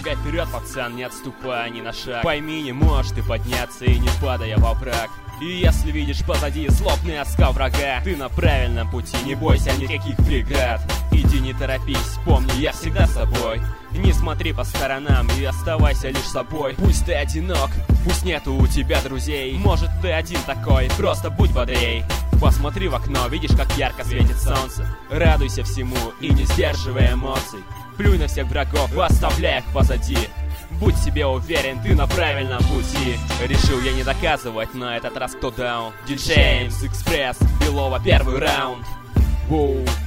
Шагай вперед, пацан, не отступай ни на шаг. Пойми, не можешь ты подняться и не падая во враг. И если видишь позади злобный оскал врага, ты на правильном пути, не бойся никаких преград. Иди, не торопись, помни, я всегда с тобой. Не смотри по сторонам и оставайся лишь собой. Пусть ты одинок, пусть нету у тебя друзей, может ты один такой, просто будь бодрей. Посмотри в окно, видишь, как ярко светит солнце. Радуйся всему и не сдерживай эмоций. Плюй на всех врагов, оставляй их позади. Будь себе уверен, ты на правильном пути. Решил я не доказывать, на этот раз кто даун. Диджей Экспресс, Белова первый раунд. Воу.